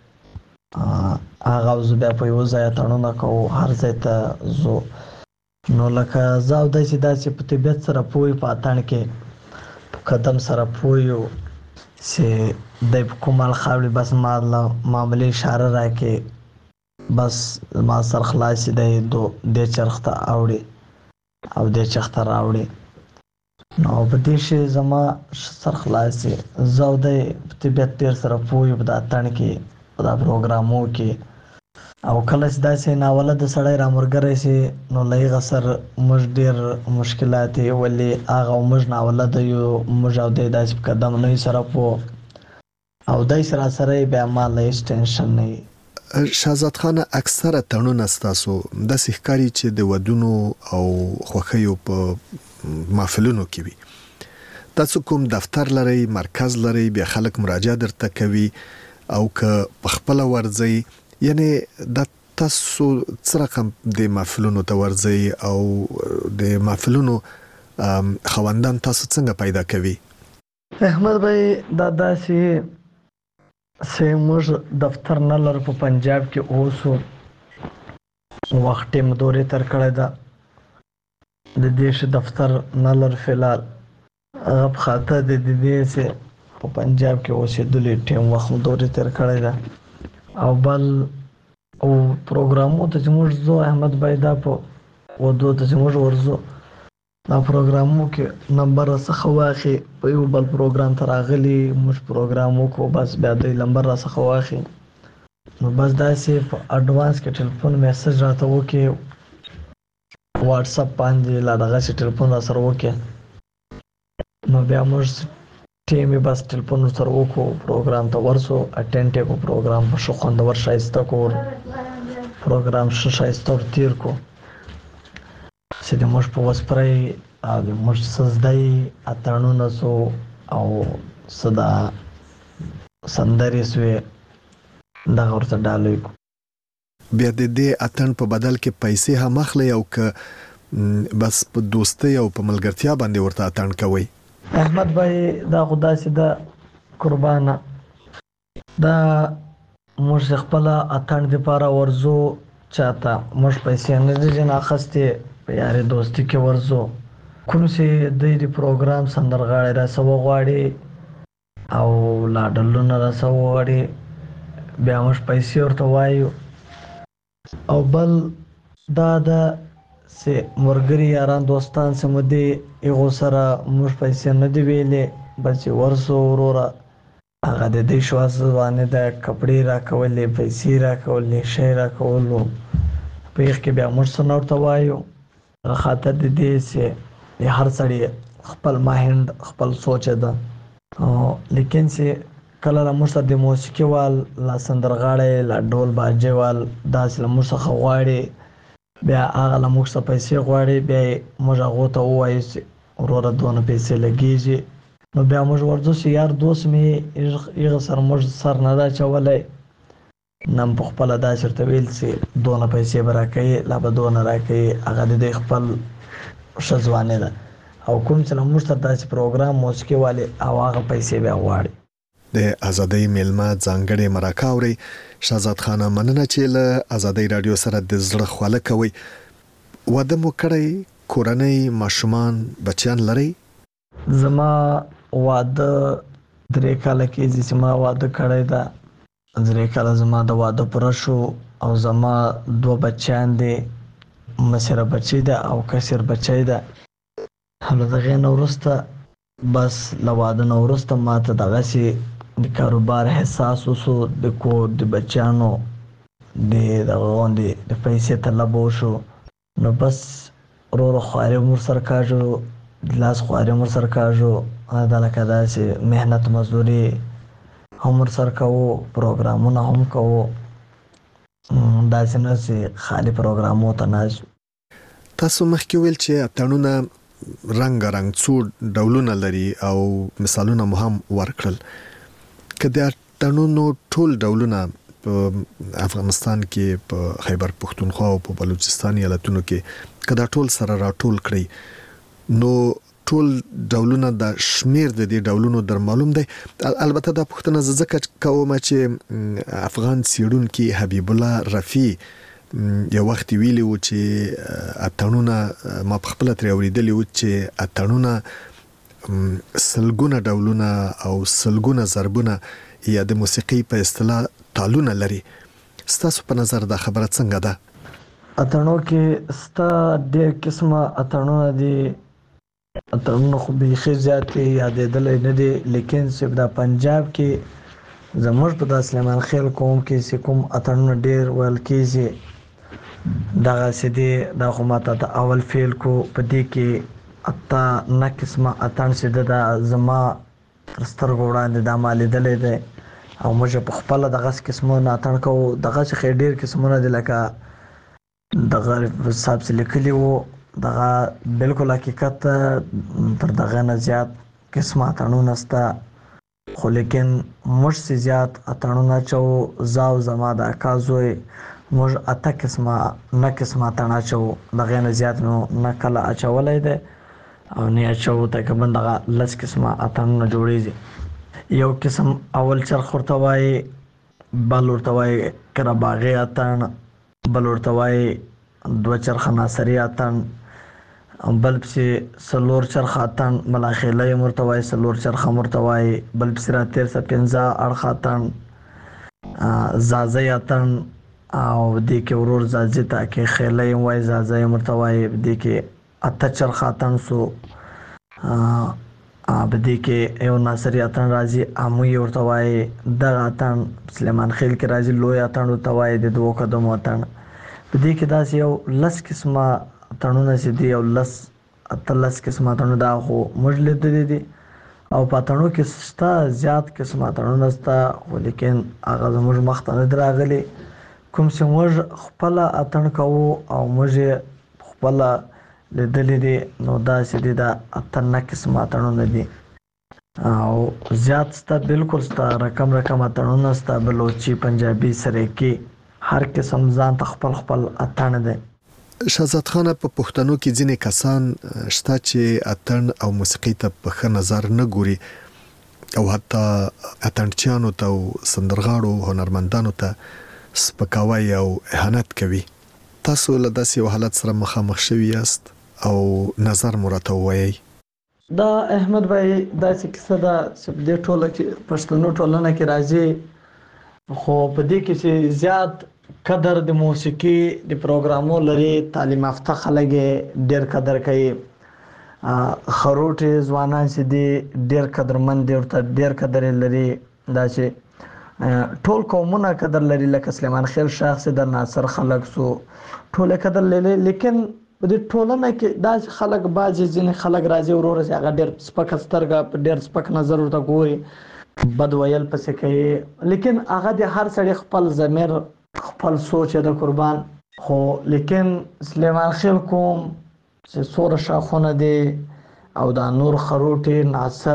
هغه زه بیا په یو ځای اتڼونه کوو هر ځای ته ځو نو لکه زه او دی چې داسې په طبیعت سره پوه په اتڼ کې په قدم سره پوه یو چې دی په کوم حال خاوري بس ما معمولي اشاره راکړي بس ما سر خلاص دی دې چرخ ته اوړي او دې چرخ ته راوړي نو په دې شي زما سر خلاص زه او دی په طبیعت ډېر سره پوه یو په دا اتڼ کې په دا پروګرامو کې او کله چې داسې ناوله د سړی رامرګری شي نو له هغه سره موږ ډېر مشکلات یې ولې هغه موږ ناوله د یو موږ او دی داسې په قدم نه سره پوه او دی سره سره بیا ما له هېڅ ټینشن نه وي. شهزاد خان اکثره تړونونه ستاسو داسې ښکاري چې د ودونو او خوښیو په محفلونو کې وي. تاسو کوم دفتر لرئ مرکز لرئ بیا خلک مراجعه درته کوي او که په خپله ورځئ یعنی دا تاسو څه رقم د محفلونو ته ورځئ او د محفلونو خوندان تاسو څنګه پیدا کوي؟ احمد بھائی دا داسې چې موږ دفتر نه لرو په پنجاب کې اوسو وخت یې مدورې تر کړی ده د دې چې دفتر نه لرو فلحال هغه په خاطر د دې چې په پنجاب کې اوسېدلې ټیم وخت مدورې تر کړی ده او بل او پروګرامو ته چې موږ ځو احمد بھائی دا په ودو ته چې موږ ورځو دا پروګرامو کې نمبر څخه واخلي په یو بل پروګرام ته راغلي موږ پروګرام وکړو بس بیا دوی نمبر راڅخه واخلي نو بس داسې په اډوانس کې ټلیفون میسج راته وکړي واټساپ باندې لا دغسې ټلیفون را سره وکړي نو بیا موږ ټیم بس ټلیفون سره وکړو پروګرام ته ورسو اټینډ کو پروګرام په شو خوندور شایسته کو پروګرام شو شایسته تیر کو چې د مش په وسپرای او د مش سزدای اتانو نسو او صدا سندري سوی دا ورته ډالوي بیا د دې اتن په بدل کې پیسې هم اخلي او ک بس په دوستي او په ملګرتیا باندې ورته اتن کوي. احمد بھائی دا خدا سي دا قربانه دا مش خپل اتن د پاره ورزو چاته مش پیسې نه دي جنا خسته په یاري دوستي کې ورزو کوم سي د دې پروګرام سندرغاړي را سو غواړي او لاډلونه را سو غواړي بیا مش پیسې ورته وایو او بل دا د سه مرګري یاران دوستان سم دي ایغو سره مش پیسې نه دی ویلې بچ ورسو ورورا هغه د دې شواز باندې د کپڑے را کولې پیسې را کولې شی را کولو په یخ کې بیا مش سنورته وایو خاطر د دې سه هر سړی خپل ماهند خپل سوچ ده لیکن سه کله له موږ د موسیقي وال لا سندرغاړي لا ډول باجه وال داس له موږ څخه غواړي بیا هغه له موږ څخه پیسې غواړي بیا موږ هغه ته وایو چې وروره دونه پیسې لګیږي نو بیا موږ ورځو چې یار دوست مې یغه سر موږ سر نه دا چولای نن په خپل دا چرته ویل چې دونه پیسې برا کوي لا به دونه راکړي هغه د خپل شزوانه ده او کوم چې موږ ته داسې پروګرام موسیقي والے او هغه پیسې بیا غواړي. د ازادۍ میلمه ځانګړې مرکه اوري شهزاد خان مننه چې له ازادۍ رادیو سره د زړه خواله کوي. واده مو کړی کورنۍ ماشومان بچیان لري؟ زما واده درې کاله کې چې ما واده کړی دا درې کاله زما د واده پر شو او زما دوه بچیان دي مسره بچی ده او کثیر بچی ده هله دغه نورسته بس لواده نورسته ماته دغه سي د کاروبار حساس وسو د کور د بچانو د دغوندي د پیسې طلب وشو نو بس ورور خواري مر سر کاجو لاس خواري مر سر کاجو دا لکه داسې مهنت مزدوري هم سر کوو پروګرامونه هم کوو داسې نه چې خالي پروګرامو ته ناز. تاسو مخکې ویل چې اتڼونه رنگ رنگ څو ډولونه لري او مثالونه مو هم ورکړل. کله اتڼونو ټول ډولونه په افغانستان کې په خیبر پښتونخوا او په بلوچستان ایالتونو کې کله ټول سره راټول کړی نو ټول ډولونه د شمیر د دې ډولونو در معلوم دی. البته دا پښتنه ځکه کوم چې افغان سیړونکو حبیب الله رفیع یو وخت ویلی و چې اتڼونه ما په خپل تر اوریدلی و چې اتڼونه سلګونه ډولونه او سلګونه ضربونه یا د موسیقي په اصطلاح تالونه لري. ستاسو په نظر دا خبره څنګه ده؟ اتڼو کې ستا ډېر قسمه اتڼونه دي اتڼونه خو بیخي زیات یادېدلی نه دي لیکن صرف دا پنجاب کې زموږ په دا سلیمان خیل قوم کې چې کوم اتڼونه ډېر ویل کېږي دغسې دي دا خو ماته د اول فیل کو په دې کې اتا نه قسمه اتڼ چې ده دا زما تر سترګو وړاندې دا ما لیدلی دی او موږ په خپله دغسې قسمونه اتڼ کوو دغسې ښې ډېر قسمونه دي لکه دغه صاحب چې لیکلي وو دغه بالکل حقیقت تر دغه نه زیات قسمه اتڼونه شته خو لیکن موږ چې زیات اتڼونه اچوو زه او زما د اکا زوی موږ اته قسمه نه قسمه اتڼ اچوو دغې نه زیات مو نه کله اچولی دی او نه اچوو تقریبا دغه لس قسمه اتڼونه جوړېږي. یو قسم اول چرخ ورته وایي بل ورته وایي کرهباغي اتڼ بل ورته وایي دوه چرخه ناصري اتڼ بل پسې څلور چرخه اتڼ ملاخیله یې ورته وایي څلور چرخه ورته وایي بل پسې راتېر څه پنځه اړخه اتڼ زازی اتڼ او دې کې ورور زازي ته کې خیله یې وایي زازی یې ورته وایي دې کې اته چرخه اتڼ سو په دې کې یو ناصري اتڼ راځي امو یې ورته وایي دغه اتڼ سلیمان خیل کې راځي لوی اتڼ ورته وایي د دوو قدمو اتڼ په دې کې داسې یو لس قسمه اتڼونه چې دي یو لس اتلس قسمه اتڼونه دا خو موږ لیدلي دي او پاتړو کې ستا زیات قسم اتړونه ستا ولیکن هغه زموږ مختنه دراغلي کوم چې موږ خپل اتن کوو او موږ خپل لیدلې دي نو دا چې دا اتن نه قسم اتړونه دي او زیات ستا بالکل ستا رقم رقم اتړونه ستا بلوچي پنجابي سریکي هر قسم ځان خپل خپل اتن دي. شهزاد خان په پښتنو کې ځینې کسان شته چې اتن او موسیقي ته په ښه نظر نه ګوري او حتی اتنچیانو ته او سندرغاړو هنرمندانو ته سپکاوی او اهانت کوي. تاسو له داسې یو حالت سره مخامخ شوي یاست او نظر مو راته ووایئ. دا احمد بھائی داسې کیسه ده چې په دې ټوله کې پښتنو ټولنه کې راځي خو په دې کې چې زیات قدر د موسیقي د پروګرامو لري تعلیم یافته خلک ډېر قدر کوي خروټي ځوانان چې دي ډېر قدرمند دي ورته ډېر قدر لري دا چې ټول قومونه قدر لري لکه سلیمان خېل شاخ سي د ناصر خلک سو ټول قدر لري لیکن په دې ټولنه کې دا خلک باجی ځینې خلک راځي ورور چې هغه ډېر سپک سترګه ډېر سپک نظر ورته ګوري بد ویل پسې کوي لیکن هغه د هر سړي خپل ضمیر خپل سوچ د قربان خو لیکن سلیمان خېل کوم چې سور شاخونه دي او دا نور خروټي ناصر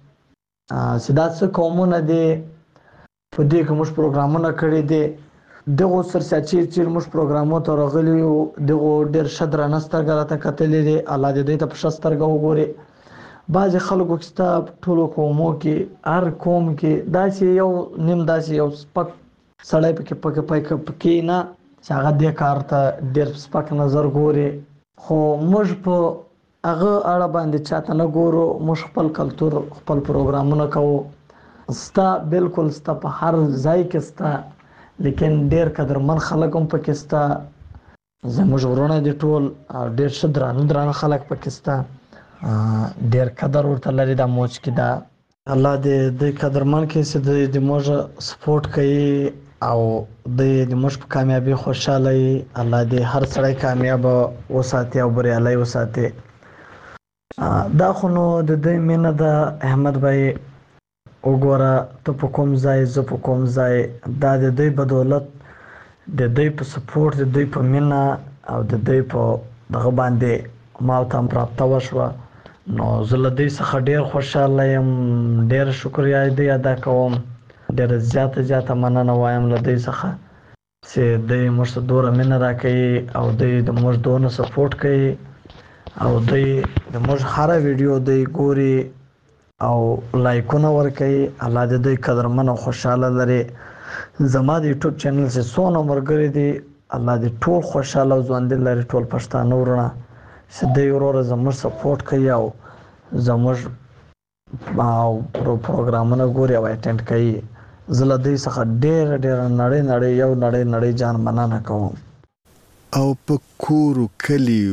سیدات قومونه دي په دې کې موږ پروګرامونه کړی دي دغه سرساچی چې موږ پروګرامو ته راغلی او دغه ډېر شدر نسترګه راته کتلې دي الله دې ته په شسترګه وګوري. بعض خلکو کې ستا ټولو قومو کې هر قوم کې داسې یو نیم داسې یو سپک سړی پکې پکې پکې پکې نه چې هغه دې کار ته ډېر سپک نظر ګوري خو موږ په هغه اړه باندې چاته نه ګورو. موږ خپل کلتور خپل پروګرامونه کوو ستا بالکل ستا په هر ځای کې ستا لیکن ډېر قدرمن خلک هم پکې ستا زموږ ورونه دي ټول ډېر ښه درانه درانه خلک پکې ستا ډېر قدر ورته لري دا موج کې دا الله دې د قدرمن کې چې د موږ سپورټ کوي او د موږ په کامیابی خوشاله وي. الله دې هر سړی کامیاب وساتي او بریالی وساتي. دا خو نو د دې مینه د احمد بھائی وګوره ته په کوم ځای زه په کوم ځای دا د دوی بدولت د دوی په سپورټ د دوی په مینه او د دوی په دغه باندې ما ته هم پراپته وشوه نو زه له دوی څخه ډېر خوشحاله یم ډېر شکریه دې ادا کوم ډېره زیاته زیاته مننه وایم له دوی څخه چې دوی موږ ته دومره مینه راکوي او دوی د موږ دونه سپورټ کوي او دوی د موږ هره ویډیو دوی ګوري او لایکونه ورکوي. الله دې دوی قدرمن او خوشحاله لري. زما د یوټیوب چینل چې څونه ملګري دي الله دې ټول خوشحاله او ژوندي لري ټول پښتانه ورونه چې دوی وروره زموږ سپورټ کوي او زموږ پروګرامونه ګوري او اټینډ کوي. زه له دوی څخه ډېره ډېره نړۍ نړۍ یو نړۍ نړۍ جان مننه کوم. او په کور کلی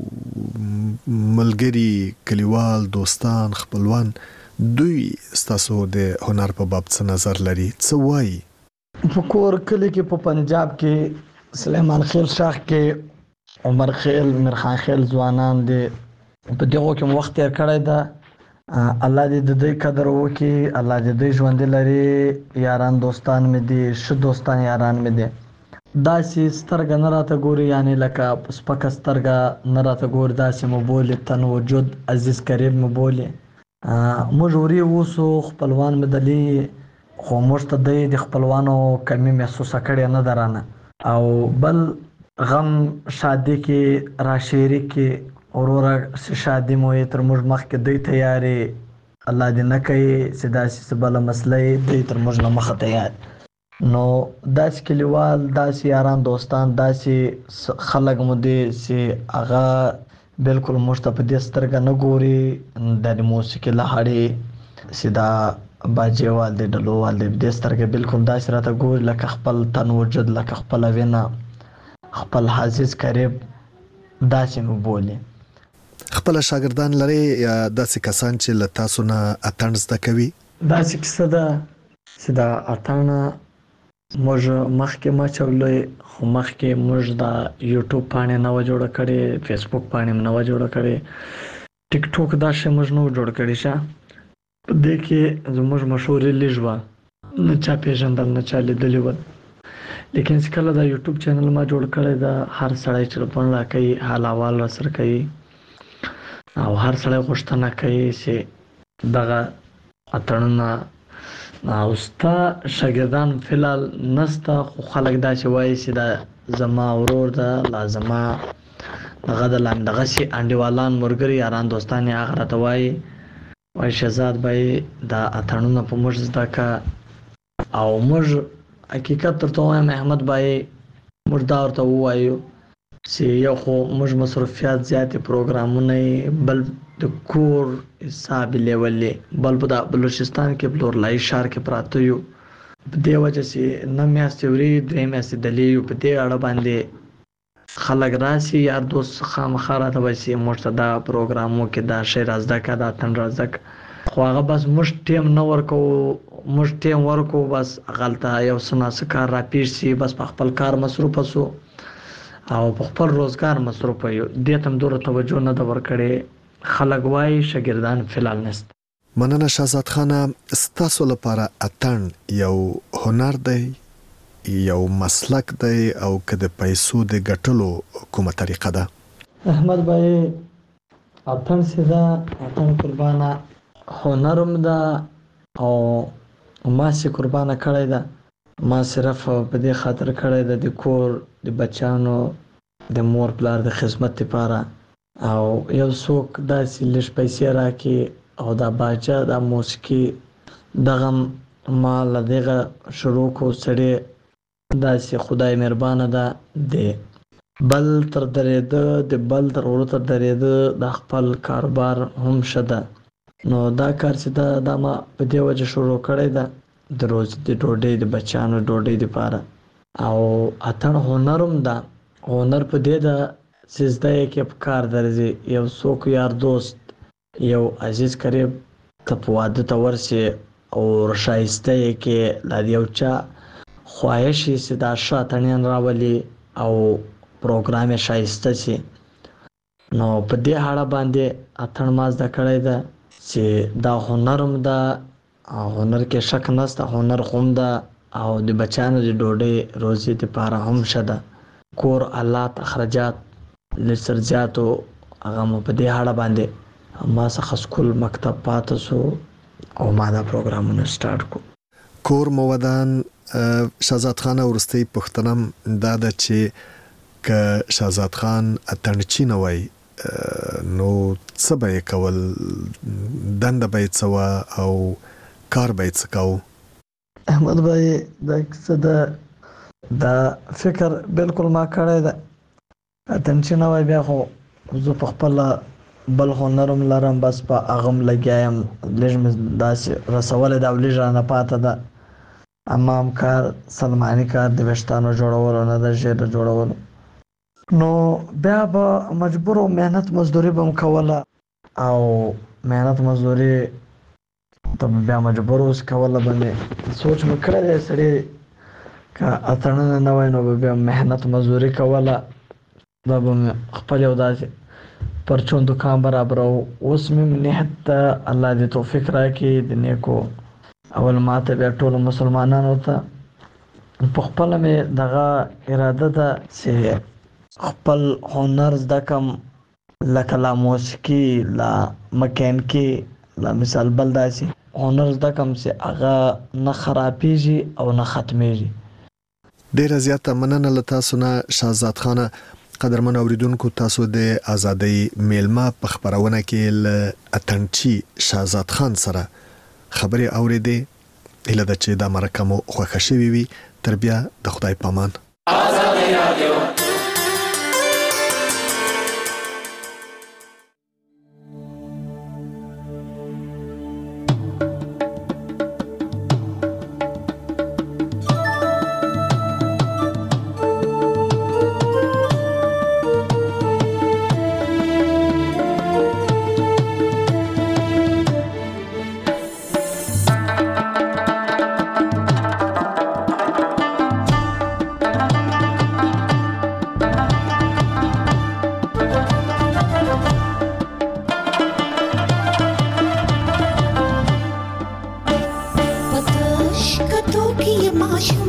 ملګری کلیوال دوستان خپلوان دوی ستاسو د هنر په باب څه نظر لري څه وایي؟ په کور کلی کې په پنجاب کې سلیمان خېل شاخ کې عمر خېل میرخان خېل ځوانان دي په دغه کې وخت تیر کړی ده. الله دې د دوی قدر وکړي الله دې دوی ژوندي لري. یاران دوستان مې دي ښه دوستان یاران مې دي داسې سترګه نه راته ګوري یعنی لکه سپکه سترګه نه راته ګوري داسې مو بولي تن وجود عزیز قریب مو بولي. موږ وري اوسو خپلوان مې دلي خو موږ ته د خپلوانو کمی محسوسه کړې نه درانه او بل غم شادي کې راشيري کې اورورا شادي مو تر موږ مخ کې دوی تیاری الله دې نه کوي چې داسې بل مسلې دوی تر موږ نه مخ تیار نو داسې کلیوال داسې یاران دوستان داسې خلک مو دي چې هغه بالکل موږ ته په دې سترګه نه ګوري د موسیقي لهړې سیدا باجیوال دی ډلووال دی دې سترګه بالکل داسې راته ګوري لکه خپل تن وجود لکه خپل وینا خپل حزیز قریب داسې مو بولي. خپل شاګردان لري یا داسې کسان چې له تاسو نه اتڼ زده کوي؟ داسې کیسه ده چې دا اتڼ موږ مخکې ما چولې خو مخکې موږ د یوټیوب باندې نو جوړ کړي فیسبوک باندې نو جوړ کړي ټیک ټاک دا شی موږ نو جوړ کړي شه په دې کې زموږ مشهورې لیژوه نه چا پیژندل نه چا لیدلی ول. لیکن چې کله دا یوټیوب چینل ما جوړ کړی دا هر سړی ټلیفون راکوي حال احوال راسره کوي او هر سړی غوښتنه کوي چې دغه اتڼونه او ستا شاګردان فلحال نسته خو خلک دا چې وایي چې دا زما ورور ده لا زما دغه د لاندې دغسې انډیوالان ملګري یاران دوستان یې هغه راته وایي وایي شهزاد بھائی دا اتڼونه په موږ زده که او موږ حقیقت درته وایم احمد بھائی موږ دا ورته ووایو چې یو خو موږ مصروفیات زیاتې پروګرامونه یې بل د کور حساب لیول بل په بلوچستان کې بلورلایي ښار کې پراته یو په دې وجه چې نه میاشتې وری درې میاشتې دلې یو په دې اړه باندې خلک راسي یار دوست خامخا راته وایي چې موږ ته دا پروګرامو کې دا شی را زده که دا اتڼ را زده که خو هغه بس موږ ټیم نه ورکوو موږ ټیم ورکوو بس هغلته یو څه ناڅه کار راپېښ شي بس په خپل کار مصروفه سو او په خپل روزګار مصروفه یو دې ته هم دومره توجه نه ده ورکړې خلک وایي شاګردان فلحال نشته. مننه شهزاد خانه. ستاسو لپاره اتڼ یو هنر دی یو مسلک دی او که د پیسو د ګټلو کومه طریقه ده؟ احمد بھائی اتڼ چې ده اتڼ قربانه هنرم ده او ما چې قربانه کړی ده ما صرف په دې خاطر کړی ده د کور د بچیانو د مور پلار د خدمت لپاره او یو څوک داسې لږ پیسې راکړي او دا باجه دا موسیقي دغه ما له دغه شروع کو سړی داسې خدای مهربانه ده د بل تر درېده د بل تر ورو تر درېده د خپل کاروبار هم ښه ده نو دا کار چې ده دا ما په دې وجه شروع کړی ده د روز د ډوډۍ د بچیانو ډوډۍ دپاره او اتڼ هنر هم ده هنر په دې ده چې زده یې کې په کار درځي یو څوک یار دوست یو عزیز قریب ته په واده ته ورسې او ښایسته یې کې لا د یو چا خواهش یې چې دا ښه اتڼیان راولي او پروګرام یې ښایسته شي نو په دې اړه باندې اتڼ ما زده کړی ده چې دا هنر هم ده او هنر کې شک نشته هنر خو هم ده او د بچیانو د ډوډۍ روزي دپاره هم ښه ده کور حالات اخراجات لږ څه زیاتو هغه مو په دې اړه باندې ما څخه سکول مکتب پاته سو او ما دا پروګرامونه سټارټ کو کور مو ودان. شهزاد خان ورستی پښتنم دا ده چې که شهزاد خان اتڼچی نه وای نو څه به یې کول دنده به یې څه وه او کار به یې څه کوو؟ احمد بھائی دا څه ده دا فکر بالکل ما کړی ده اتڼچی نه وای بیا خو زه په خپله بل هنر هم لرم بس په هغه هم لګیا یم لږ مې داسې رسولی ده او لږ رانه پاته ده امام کار سلماني کار د ویښتانو جوړولو نه ده ژیړه جوړولو نو بیا به مجبور و محنت مزدوري به م کوله او محنت مزدوري ته بیا مجبور اوس کوله به مې سوچ مې کړی دی سړي که اتڼونه نه وای نو به بیا محنت مزدوري کوله دا به مې خپل یو داسې پرچون دکان برابرو اوس مې نیت ته الله دې توفیق راکړي د نیکو اول ماته بیا ټولو مسلمانانو ته په خپله مې دغه اراده ده چې خپل هنر زده کم لکه لا موسیقي لا مکانیکي لا مثال بل داسې هنر زده کم چې هغه نه خرابېږي او نه ختمېږي. ډیره زیاته مننه له تاسو نه شهزاد خانه. قدرمن اوریدونکو تاسو د ازادۍ میلمه په خبرونه کې له اتڼچی شهزاد خان سره خبرې اورېدې. هیله ده چې دا مرکه مو خوښه شوې وي. تر بیا د خدای پامان. ازادۍ رادیو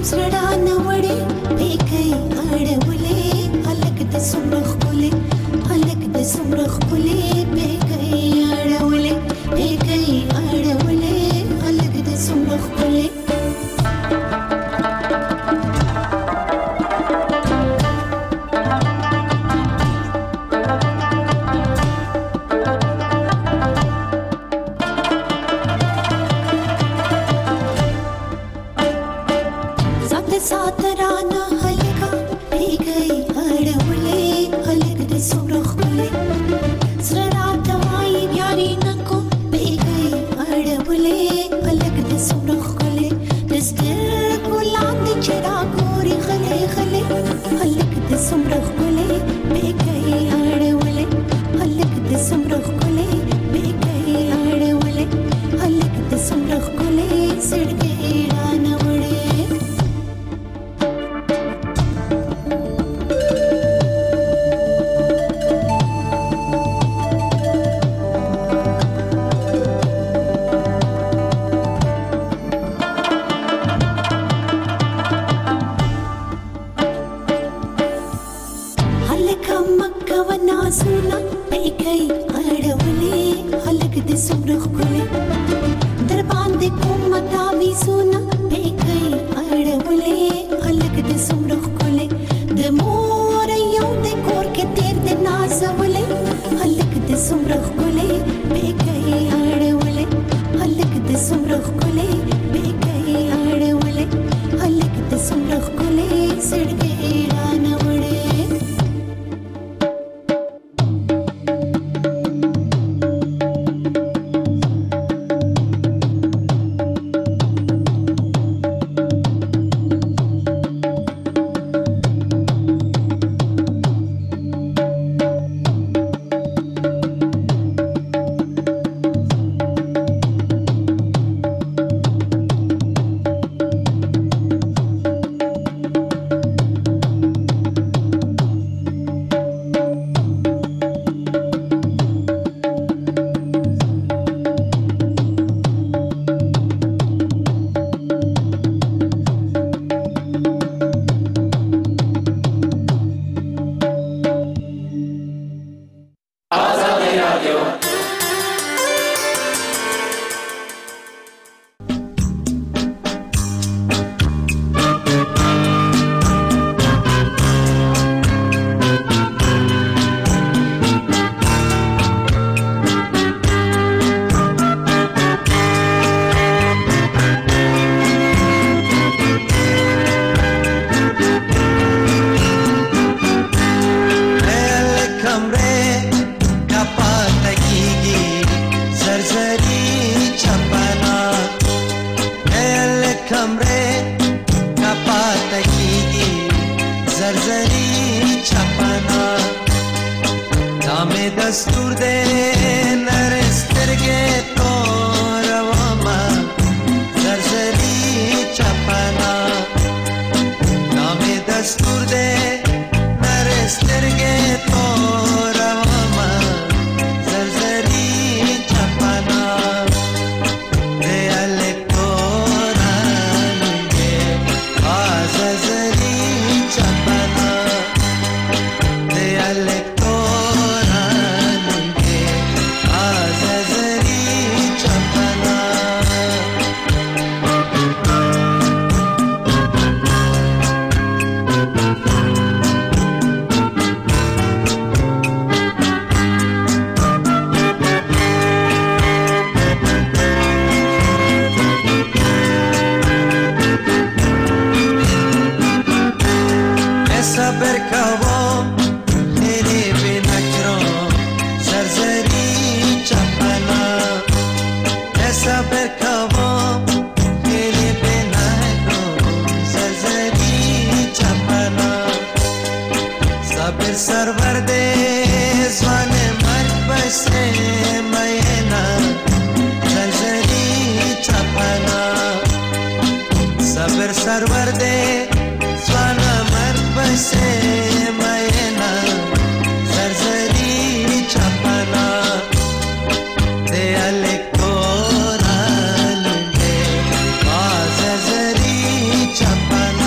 Chapana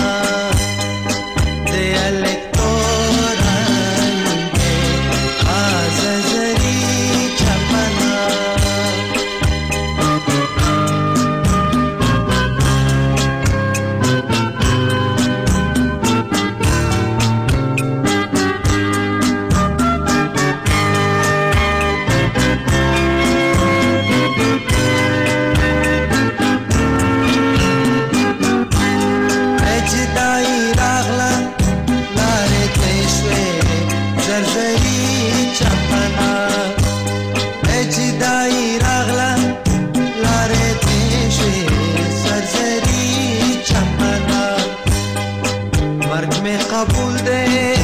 قبول دې